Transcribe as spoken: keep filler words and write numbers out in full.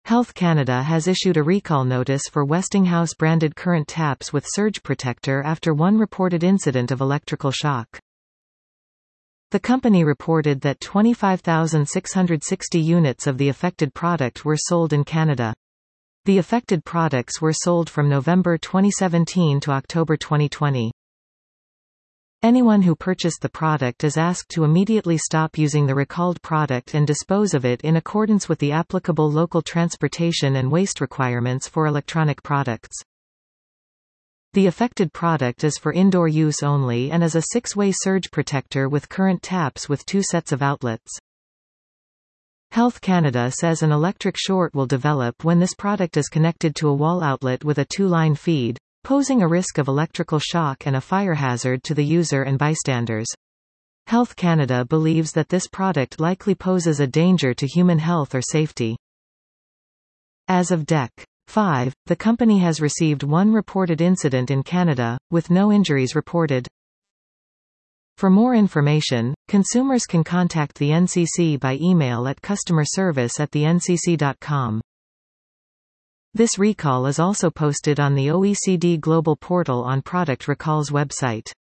Health Canada has issued a recall notice for Westinghouse-branded current taps with surge protector after one reported incident of electrical shock. The company reported that twenty-five thousand six hundred sixty units of the affected product were sold in Canada. The affected products were sold from November twenty seventeen to October twenty twenty. Anyone who purchased the product is asked to immediately stop using the recalled product and dispose of it in accordance with the applicable local transportation and waste requirements for electronic products. The affected product is for indoor use only and is a six-way surge protector with current taps with two sets of outlets. Health Canada says an electric short will develop when this product is connected to a wall outlet with a two-line feed, posing a risk of electrical shock and a fire hazard to the user and bystanders. Health Canada believes that this product likely poses a danger to human health or safety. As of D E C five, the company has received one reported incident in Canada, with no injuries reported. For more information, consumers can contact the N C C by email at customer service at the n c c dot com. This recall is also posted on the O E C D Global Portal on Product Recalls website.